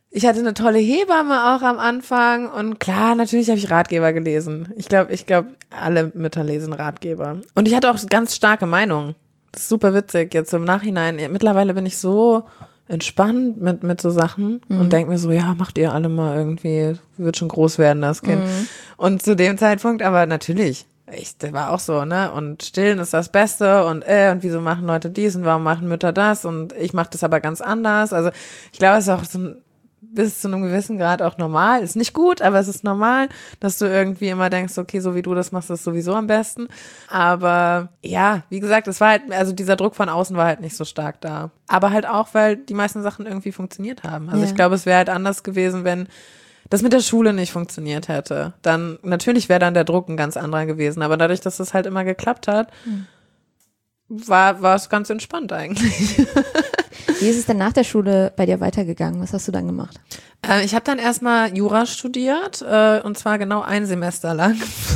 Ich hatte eine tolle Hebamme auch am Anfang und klar, natürlich habe ich Ratgeber gelesen. Ich glaube, alle Mütter lesen Ratgeber. Und ich hatte auch ganz starke Meinungen. Das ist super witzig jetzt im Nachhinein. Mittlerweile bin ich so entspannt mit so Sachen und denke mir so, ja, macht ihr alle mal irgendwie, wird schon groß werden, das Kind. Und zu dem Zeitpunkt, aber natürlich, das war auch so, ne? Und stillen ist das Beste und wieso machen Leute dies und warum machen Mütter das und ich mache das aber ganz anders. Also ich glaube, es ist auch so bis zu einem gewissen Grad auch normal. Ist nicht gut, aber es ist normal, dass du irgendwie immer denkst, okay, so wie du das machst, ist sowieso am besten. Aber ja, wie gesagt, es war halt, also dieser Druck von außen war halt nicht so stark da. Aber halt auch, weil die meisten Sachen irgendwie funktioniert haben. Also ich glaube, es wäre halt anders gewesen, wenn das mit der Schule nicht funktioniert hätte. Dann, natürlich wäre dann der Druck ein ganz anderer gewesen. Aber dadurch, dass das halt immer geklappt hat, war es ganz entspannt eigentlich. Wie ist es denn nach der Schule bei dir weitergegangen? Was hast du dann gemacht? Ich habe dann erstmal Jura studiert, und zwar genau ein Semester lang.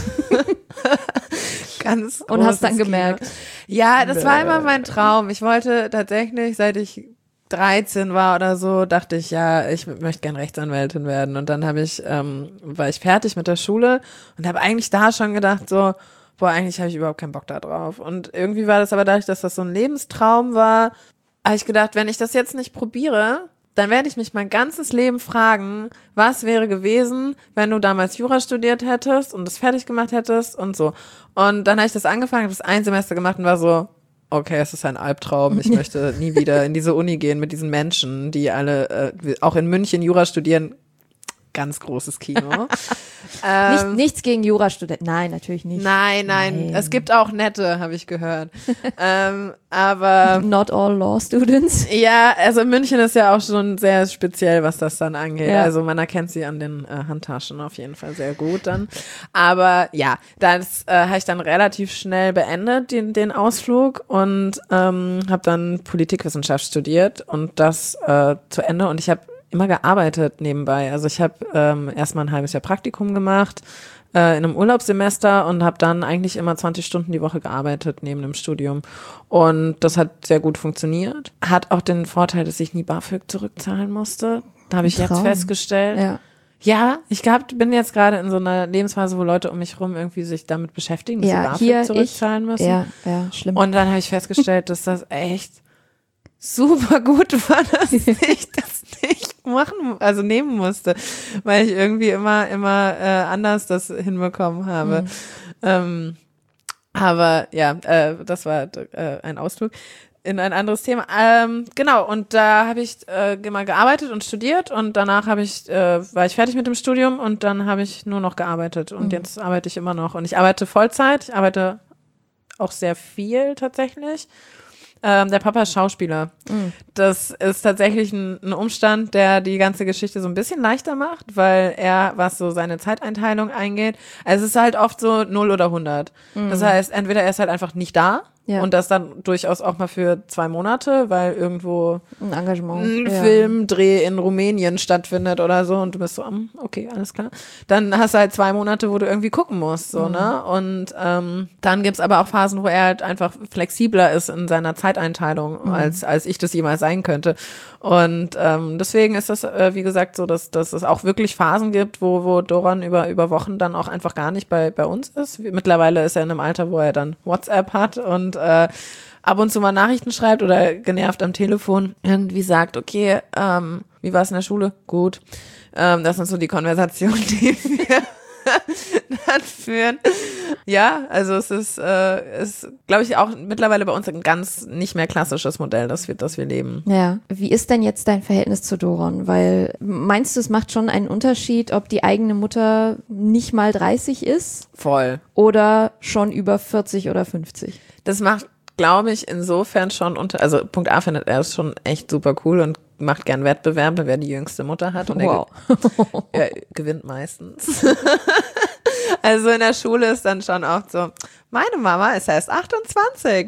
Ganz und hast dann gemerkt? Ja, das war immer mein Traum. Ich wollte tatsächlich, seit ich 13 war oder so, dachte ich, ja, ich möchte gern Rechtsanwältin werden. Und dann war ich fertig mit der Schule und habe eigentlich da schon gedacht, so, boah, eigentlich habe ich überhaupt keinen Bock da drauf. Und irgendwie war das aber dadurch, dass das so ein Lebenstraum war, habe ich gedacht, wenn ich das jetzt nicht probiere, dann werde ich mich mein ganzes Leben fragen, was wäre gewesen, wenn du damals Jura studiert hättest und das fertig gemacht hättest und so. Und dann habe ich das angefangen, habe das ein Semester gemacht und war so, okay, es ist ein Albtraum. Ich möchte nie wieder in diese Uni gehen mit diesen Menschen, die alle auch in München Jura studieren. Ganz großes Kino. Nichts gegen Jurastudenten. Nein, natürlich nicht. Nein. Es gibt auch nette, habe ich gehört. Aber not all law students. Ja, also München ist ja auch schon sehr speziell, was das dann angeht. Ja. Also man erkennt sie an den Handtaschen auf jeden Fall sehr gut dann. Aber ja, das habe ich dann relativ schnell beendet, den Ausflug und habe dann Politikwissenschaft studiert und das zu Ende und ich habe immer gearbeitet nebenbei. Also ich habe erstmal ein halbes Jahr Praktikum gemacht in einem Urlaubssemester und habe dann eigentlich immer 20 Stunden die Woche gearbeitet neben dem Studium. Und das hat sehr gut funktioniert. Hat auch den Vorteil, dass ich nie BAföG zurückzahlen musste. Da habe ich jetzt festgestellt. Ja, ich bin jetzt gerade in so einer Lebensphase, wo Leute um mich rum irgendwie sich damit beschäftigen, dass sie BAföG zurückzahlen müssen. Ja, schlimm. Und dann habe ich festgestellt, dass das echt super gut war, dass ich das nicht nehmen musste, weil ich irgendwie immer anders das hinbekommen habe. Aber ja, das war ein Ausflug in ein anderes Thema. Genau, und da habe ich mal gearbeitet und studiert und danach war ich fertig mit dem Studium und dann habe ich nur noch gearbeitet und jetzt arbeite ich immer noch und ich arbeite Vollzeit, ich arbeite auch sehr viel tatsächlich. Der Papa ist Schauspieler. Das ist tatsächlich ein Umstand, der die ganze Geschichte so ein bisschen leichter macht, weil was so seine Zeiteinteilung eingeht, also es ist halt oft so 0 oder 100. Das heißt, entweder er ist halt einfach nicht da und das dann durchaus auch mal für 2 Monate, weil irgendwo ein Engagement, ein Filmdreh in Rumänien stattfindet oder so und du bist so, okay, alles klar. Dann hast du halt 2 Monate, wo du irgendwie gucken musst, so, ne? Und dann gibt's aber auch Phasen, wo er halt einfach flexibler ist in seiner Zeiteinteilung, als ich das jemals sein könnte. Und deswegen ist das, wie gesagt, so, dass es auch wirklich Phasen gibt, wo Doran über Wochen dann auch einfach gar nicht bei uns ist. Mittlerweile ist er in einem Alter, wo er dann WhatsApp hat und ab und zu mal Nachrichten schreibt oder genervt am Telefon irgendwie sagt, okay, wie war es in der Schule? Gut. Das sind so die Konversationen, die wir dann führen. Ja, also es ist glaube ich, auch mittlerweile bei uns ein ganz nicht mehr klassisches Modell, das wir leben. Ja. Wie ist denn jetzt dein Verhältnis zu Doron? Weil meinst du, es macht schon einen Unterschied, ob die eigene Mutter nicht mal 30 ist? Voll. Oder schon über 40 oder 50? Das macht, glaube ich, insofern schon also Punkt A findet er es schon echt super cool und macht gern Wettbewerbe, wer die jüngste Mutter hat und er gewinnt meistens. Also in der Schule ist dann schon auch so, meine Mama ist erst 28,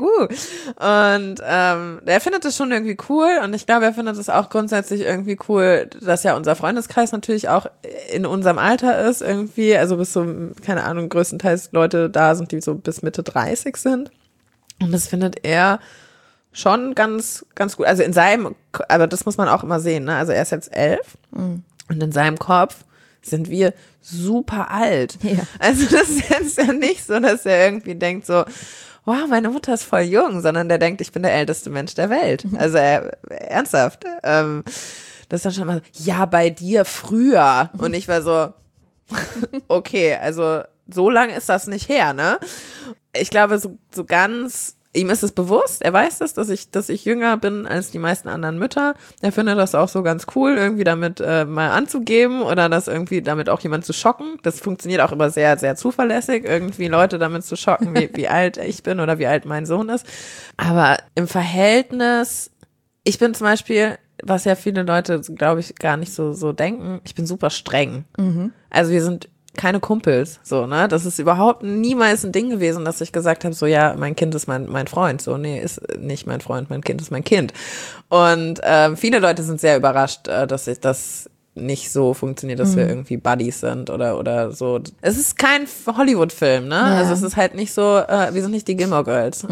Und er findet das schon irgendwie cool und ich glaube, er findet es auch grundsätzlich irgendwie cool, dass ja unser Freundeskreis natürlich auch in unserem Alter ist irgendwie, also bis so, keine Ahnung, größtenteils Leute da sind, die so bis Mitte 30 sind. Und das findet er schon ganz, ganz gut. Also aber das muss man auch immer sehen, ne? Also er ist jetzt 11 und in seinem Kopf sind wir super alt. Ja. Also das ist jetzt ja nicht so, dass er irgendwie denkt so, wow, meine Mutter ist voll jung, sondern der denkt, ich bin der älteste Mensch der Welt. Also ernsthaft. Das ist dann schon mal so, ja, bei dir früher. Und ich war so, okay, also so lange ist das nicht her, ne? Ich glaube, so ganz, ihm ist es bewusst, er weiß das, dass ich jünger bin als die meisten anderen Mütter. Er findet das auch so ganz cool, irgendwie damit mal anzugeben oder das irgendwie damit auch jemand zu schocken. Das funktioniert auch immer sehr, sehr zuverlässig, irgendwie Leute damit zu schocken, wie alt ich bin oder wie alt mein Sohn ist. Aber im Verhältnis, ich bin zum Beispiel, was ja viele Leute, glaube ich, gar nicht so denken, ich bin super streng. Also wir sind keine Kumpels, so, ne? Das ist überhaupt niemals ein Ding gewesen, dass ich gesagt habe, so, ja, mein Kind ist mein Freund. So, nee, ist nicht mein Freund, mein Kind ist mein Kind. Und viele Leute sind sehr überrascht, dass ich das nicht so funktioniert, dass wir irgendwie Buddies sind oder so. Es ist kein Hollywood-Film, ne? Ja. Also es ist halt nicht so, wir sind nicht die Gilmore Girls,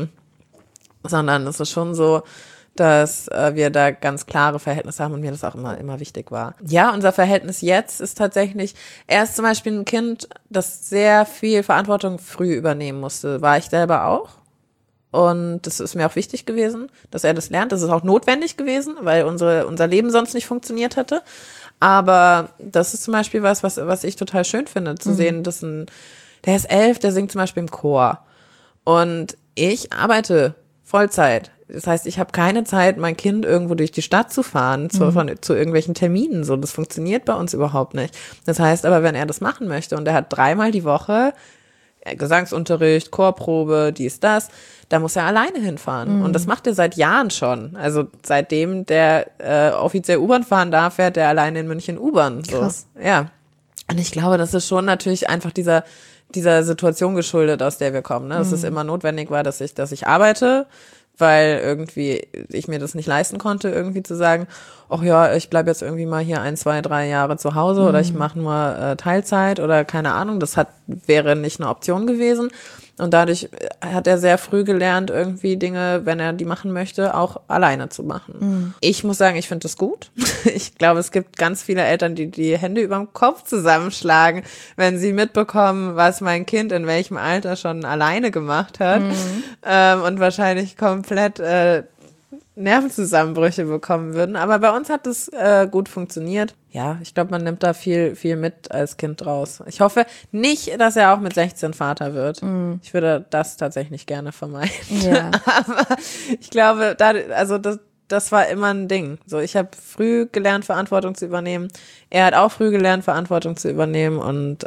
sondern es ist schon so, dass wir da ganz klare Verhältnisse haben und mir das auch immer wichtig war. Ja, unser Verhältnis jetzt ist tatsächlich, er ist zum Beispiel ein Kind, das sehr viel Verantwortung früh übernehmen musste. War ich selber auch. Und das ist mir auch wichtig gewesen, dass er das lernt. Das ist auch notwendig gewesen, weil unser Leben sonst nicht funktioniert hätte. Aber das ist zum Beispiel was ich total schön finde, zu sehen, dass der ist 11, der singt zum Beispiel im Chor. Und ich arbeite Vollzeit. Das heißt, ich habe keine Zeit, mein Kind irgendwo durch die Stadt zu fahren, zu irgendwelchen Terminen. So, das funktioniert bei uns überhaupt nicht. Das heißt aber, wenn er das machen möchte und er hat 3-mal die Woche Gesangsunterricht, Chorprobe, dies, das, da muss er alleine hinfahren. Und das macht er seit Jahren schon. Also seitdem der offiziell U-Bahn fahren darf, fährt er alleine in München U-Bahn. So. Krass. Ja. Und ich glaube, das ist schon natürlich einfach dieser Situation geschuldet, aus der wir kommen. Ne? Dass es immer notwendig war, dass ich arbeite, weil irgendwie ich mir das nicht leisten konnte, irgendwie zu sagen, ach ja, ich bleib jetzt irgendwie mal hier 1, 2, 3 Jahre zu Hause oder ich mache nur Teilzeit oder keine Ahnung. Das wäre nicht eine Option gewesen. Und dadurch hat er sehr früh gelernt, irgendwie Dinge, wenn er die machen möchte, auch alleine zu machen. Ich muss sagen, ich finde das gut. Ich glaube, es gibt ganz viele Eltern, die die Hände überm Kopf zusammenschlagen, wenn sie mitbekommen, was mein Kind in welchem Alter schon alleine gemacht hat. Und wahrscheinlich komplett Nervenzusammenbrüche bekommen würden. Aber bei uns hat es gut funktioniert. Ja, ich glaube, man nimmt da viel, viel mit als Kind draus. Ich hoffe nicht, dass er auch mit 16 Vater wird. Ich würde das tatsächlich gerne vermeiden. Ja. Aber ich glaube, das war immer ein Ding. So, ich habe früh gelernt, Verantwortung zu übernehmen. Er hat auch früh gelernt, Verantwortung zu übernehmen. Und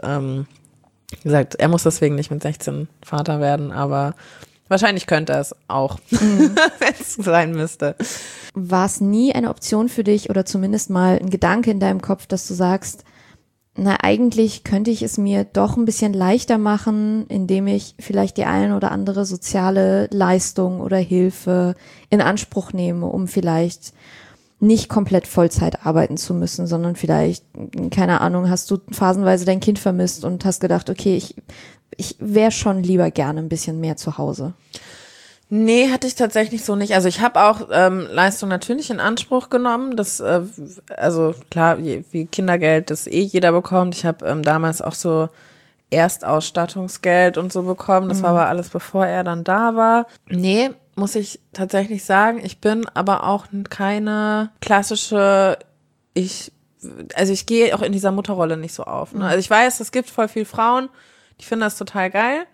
wie gesagt, er muss deswegen nicht mit 16 Vater werden, aber wahrscheinlich könnte er es auch, wenn es sein müsste. War es nie eine Option für dich oder zumindest mal ein Gedanke in deinem Kopf, dass du sagst, na, eigentlich könnte ich es mir doch ein bisschen leichter machen, indem ich vielleicht die ein oder andere soziale Leistung oder Hilfe in Anspruch nehme, um vielleicht nicht komplett Vollzeit arbeiten zu müssen, sondern vielleicht, keine Ahnung, hast du phasenweise dein Kind vermisst und hast gedacht, okay, ich wäre schon lieber gerne ein bisschen mehr zu Hause. Nee, hatte ich tatsächlich so nicht. Also ich habe auch Leistung natürlich in Anspruch genommen. Das, also klar, wie Kindergeld, das jeder bekommt. Ich habe damals auch so Erstausstattungsgeld und so bekommen. Das war aber alles, bevor er dann da war. Nee, muss ich tatsächlich sagen. Ich bin aber auch keine klassische, ich gehe auch in dieser Mutterrolle nicht so auf. Ne? Also ich weiß, es gibt voll viele Frauen, die finden das total geil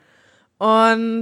und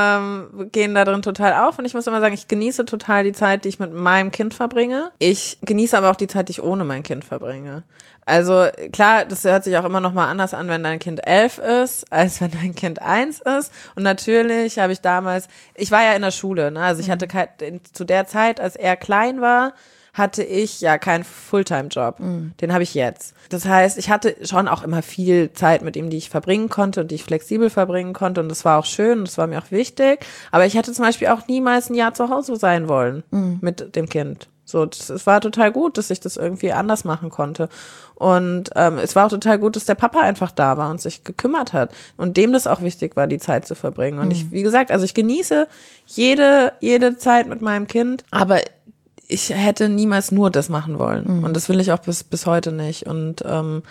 gehen da drin total auf. Und ich muss immer sagen, ich genieße total die Zeit, die ich mit meinem Kind verbringe. Ich genieße aber auch die Zeit, die ich ohne mein Kind verbringe. Also klar, das hört sich auch immer noch mal anders an, wenn dein Kind 11 ist, als wenn dein Kind 1 ist. Und natürlich habe ich damals, ich war ja in der Schule, ne? Also ich hatte zu der Zeit, als er klein war, hatte ich ja keinen Fulltime-Job. Den habe ich jetzt. Das heißt, ich hatte schon auch immer viel Zeit mit ihm, die ich verbringen konnte und die ich flexibel verbringen konnte. Und das war auch schön und das war mir auch wichtig. Aber ich hätte zum Beispiel auch niemals ein Jahr zu Hause sein wollen mit dem Kind. So, es war total gut, dass ich das irgendwie anders machen konnte. Und es war auch total gut, dass der Papa einfach da war und sich gekümmert hat. Und dem das auch wichtig war, die Zeit zu verbringen. Und ich, wie gesagt, also ich genieße jede Zeit mit meinem Kind, aber ich hätte niemals nur das machen wollen. Und das will ich auch bis heute nicht. Und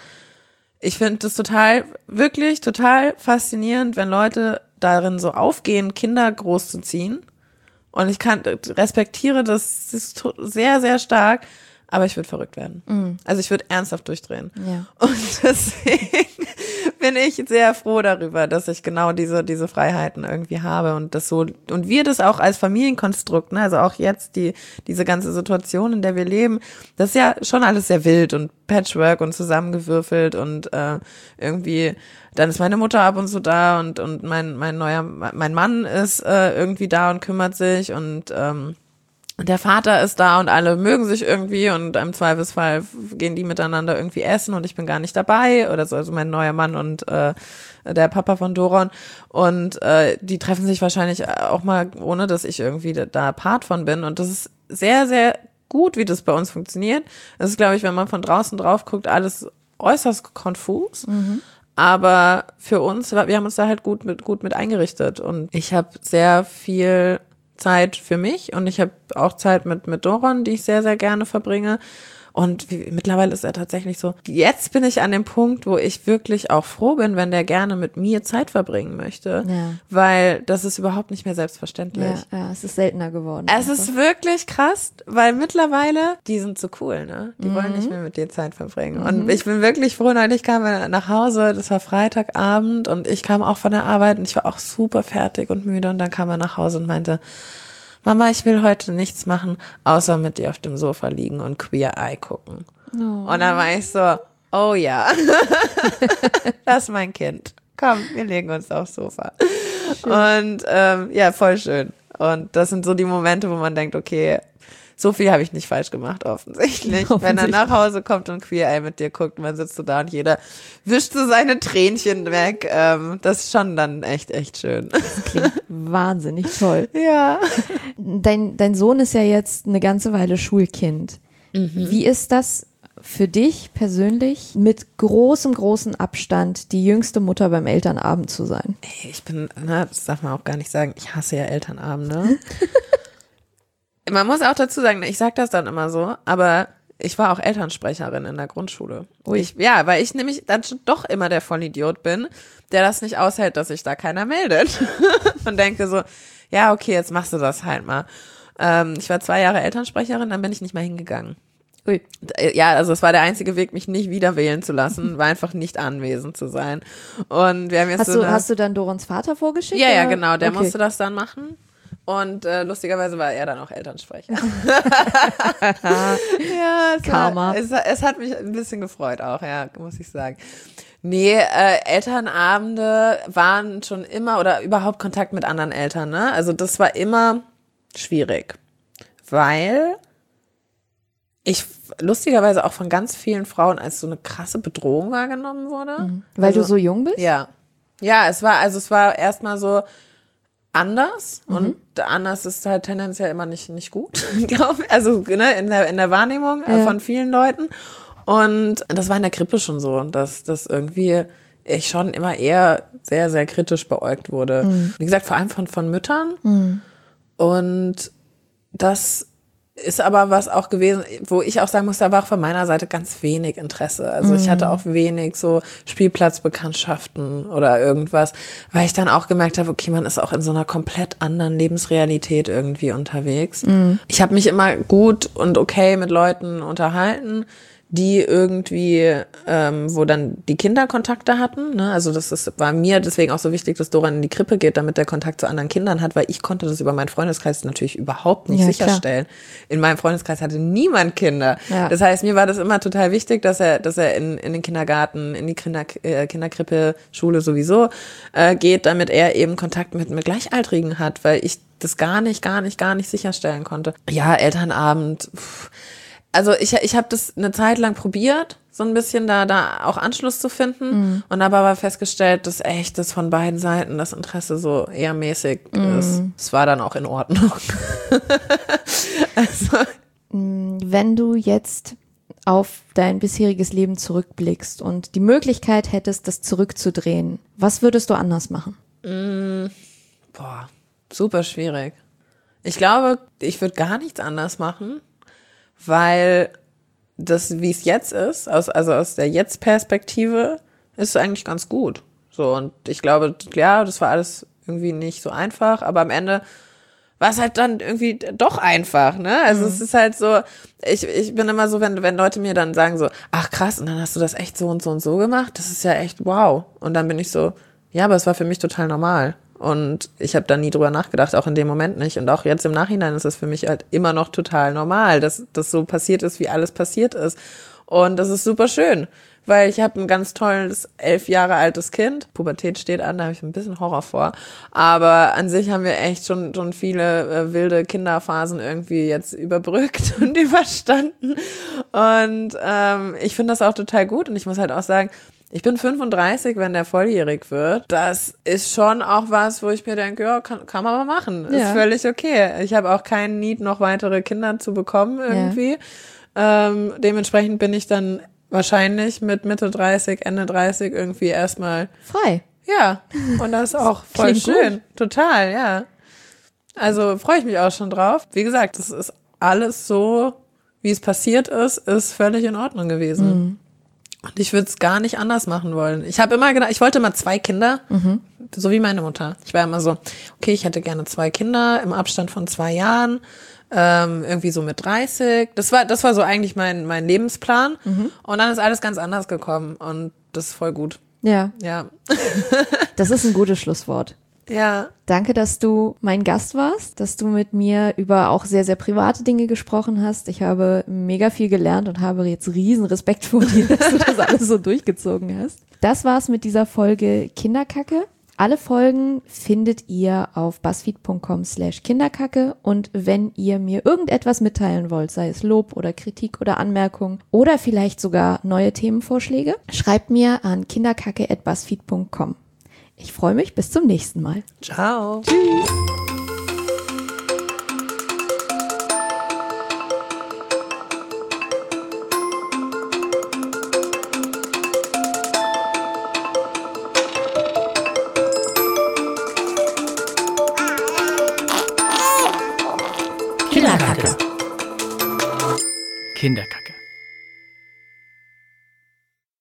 ich finde das wirklich total faszinierend, wenn Leute darin so aufgehen, Kinder großzuziehen. Und ich respektiere das sehr, sehr stark, aber ich würde verrückt werden. Also ich würde ernsthaft durchdrehen. Ja. Und deswegen bin ich sehr froh darüber, dass ich genau diese Freiheiten irgendwie habe und das so, und wir das auch als Familienkonstrukt, ne, also auch jetzt diese ganze Situation, in der wir leben, das ist ja schon alles sehr wild und Patchwork und zusammengewürfelt und irgendwie, dann ist meine Mutter ab und zu da und mein Mann ist irgendwie da und kümmert sich und der Vater ist da und alle mögen sich irgendwie und im Zweifelsfall gehen die miteinander irgendwie essen und ich bin gar nicht dabei oder so, also mein neuer Mann und der Papa von Doron und die treffen sich wahrscheinlich auch mal, ohne dass ich irgendwie da Part von bin und das ist sehr, sehr gut, wie das bei uns funktioniert. Das ist, glaube ich, wenn man von draußen drauf guckt, alles äußerst konfus. Aber für uns, wir haben uns da halt gut mit eingerichtet und ich habe sehr viel Zeit für mich und ich habe auch Zeit mit Doron, die ich sehr, sehr gerne verbringe. Und mittlerweile ist er tatsächlich so, jetzt bin ich an dem Punkt, wo ich wirklich auch froh bin, wenn der gerne mit mir Zeit verbringen möchte, weil das ist überhaupt nicht mehr selbstverständlich. Ja, es ist seltener geworden. Es ist wirklich krass, weil mittlerweile, die sind so cool, ne? Die wollen nicht mehr mit dir Zeit verbringen. Und ich bin wirklich froh, neulich kam er nach Hause, das war Freitagabend und ich kam auch von der Arbeit und ich war auch super fertig und müde und dann kam er nach Hause und meinte, Mama, ich will heute nichts machen, außer mit dir auf dem Sofa liegen und Queer Eye gucken. Und dann war ich so, oh ja, das ist mein Kind. Komm, wir legen uns aufs Sofa. Schön. Und ja, voll schön. Und das sind so die Momente, wo man denkt, okay, so viel habe ich nicht falsch gemacht, offensichtlich. Wenn er nach Hause kommt und Queer Eye mit dir guckt, man sitzt so da und jeder wischt so seine Tränchen weg. Das ist schon dann echt schön. Das klingt wahnsinnig toll. Ja. Dein Sohn ist ja jetzt eine ganze Weile Schulkind. Wie ist das für dich persönlich, mit großem Abstand die jüngste Mutter beim Elternabend zu sein? Ich bin, das darf man auch gar nicht sagen, ich hasse ja Elternabende. Man muss auch dazu sagen, ich sag das dann immer so, aber ich war auch Elternsprecherin in der Grundschule. Weil ich nämlich dann doch immer der Vollidiot bin, der das nicht aushält, dass sich da keiner meldet. Und denke so, ja, okay, jetzt machst du das halt mal. Ich war 2 Jahre Elternsprecherin, dann bin ich nicht mehr hingegangen. Ui. Ja, also es war der einzige Weg, mich nicht wieder wählen zu lassen, war einfach nicht anwesend zu sein. Und wir haben jetzt hast du dann Dorons Vater vorgeschickt? Ja, genau, der musste das dann machen. Und lustigerweise war er dann auch Elternsprecher. Ja, es hat mich ein bisschen gefreut auch, ja, muss ich sagen. Nee, Elternabende waren schon immer, oder überhaupt Kontakt mit anderen Eltern, ne? Also das war immer schwierig, weil ich lustigerweise auch von ganz vielen Frauen als so eine krasse Bedrohung wahrgenommen wurde. Weil du so jung bist? Ja. Ja, es war erstmal so anders und anders ist halt tendenziell immer nicht gut, glaube ich. Also ne, in der Wahrnehmung von vielen Leuten. Und das war in der Krippe schon so, dass das irgendwie ich schon immer eher sehr, sehr kritisch beäugt wurde. Wie gesagt, vor allem von Müttern. Und das ist aber was auch gewesen, wo ich auch sagen muss, da war auch von meiner Seite ganz wenig Interesse. Also ich hatte auch wenig so Spielplatzbekanntschaften oder irgendwas, weil ich dann auch gemerkt habe, okay, man ist auch in so einer komplett anderen Lebensrealität irgendwie unterwegs. Ich habe mich immer gut und okay mit Leuten unterhalten, die irgendwie, wo dann die Kinder Kontakte hatten, ne? Also war mir deswegen auch so wichtig, dass Doran in die Krippe geht, damit der Kontakt zu anderen Kindern hat, weil ich konnte das über meinen Freundeskreis natürlich überhaupt nicht sicherstellen. Klar. In meinem Freundeskreis hatte niemand Kinder. Ja. Das heißt, mir war das immer total wichtig, dass er in den Kindergarten, in die Kinderkrippe, Schule sowieso geht, damit er eben Kontakt mit Gleichaltrigen hat, weil ich das gar nicht sicherstellen konnte. Ja, Elternabend, Also ich habe das eine Zeit lang probiert, so ein bisschen da auch Anschluss zu finden und habe aber festgestellt, dass echt das von beiden Seiten das Interesse so eher mäßig ist. Es war dann auch in Ordnung. Also Wenn du jetzt auf dein bisheriges Leben zurückblickst und die Möglichkeit hättest, das zurückzudrehen, was würdest du anders machen? Boah, super schwierig. Ich glaube, ich würde gar nichts anders machen, weil das, wie es jetzt ist, aus der Jetzt-Perspektive, ist es eigentlich ganz gut. So, und ich glaube, ja, das war alles irgendwie nicht so einfach, aber am Ende war es halt dann irgendwie doch einfach, ne? Also es ist halt so, ich bin immer so, wenn Leute mir dann sagen so, ach krass, und dann hast du das echt so und so und so gemacht, das ist ja echt wow. Und dann bin ich so, ja, aber es war für mich total normal. Und ich habe da nie drüber nachgedacht, auch in dem Moment nicht. Und auch jetzt im Nachhinein ist es für mich halt immer noch total normal, dass das so passiert ist, wie alles passiert ist. Und das ist super schön, weil ich habe ein ganz tolles 11 Jahre altes Kind. Pubertät steht an, da habe ich ein bisschen Horror vor. Aber an sich haben wir echt schon viele wilde Kinderphasen irgendwie jetzt überbrückt und überstanden. Und ich finde das auch total gut. Und ich muss halt auch sagen, ich bin 35, wenn der volljährig wird. Das ist schon auch was, wo ich mir denke, ja, kann man mal machen. Ist völlig okay. Ich habe auch keinen Need, noch weitere Kinder zu bekommen irgendwie. Dementsprechend bin ich dann wahrscheinlich mit Mitte 30, Ende 30 irgendwie erstmal frei. Ja, und das ist auch voll schön. Gut. Total, ja. Also freue ich mich auch schon drauf. Wie gesagt, das ist alles so, wie es passiert ist völlig in Ordnung gewesen. Und ich würde es gar nicht anders machen wollen. Ich habe immer gedacht, ich wollte immer 2 Kinder, so wie meine Mutter. Ich war immer so, okay, ich hätte gerne 2 Kinder im Abstand von 2 Jahren, irgendwie so mit 30. Das war so eigentlich mein Lebensplan. Und dann ist alles ganz anders gekommen und das ist voll gut. Ja. Ja. Das ist ein gutes Schlusswort. Ja. Danke, dass du mein Gast warst, dass du mit mir über auch sehr, sehr private Dinge gesprochen hast. Ich habe mega viel gelernt und habe jetzt riesen Respekt vor dir, dass du das alles so durchgezogen hast. Das war's mit dieser Folge Kinderkacke. Alle Folgen findet ihr auf buzzfeed.com/Kinderkacke und wenn ihr mir irgendetwas mitteilen wollt, sei es Lob oder Kritik oder Anmerkung oder vielleicht sogar neue Themenvorschläge, schreibt mir an kinderkacke@buzzfeed.com. Ich freue mich, bis zum nächsten Mal. Ciao. Tschüss. Kinderkacke.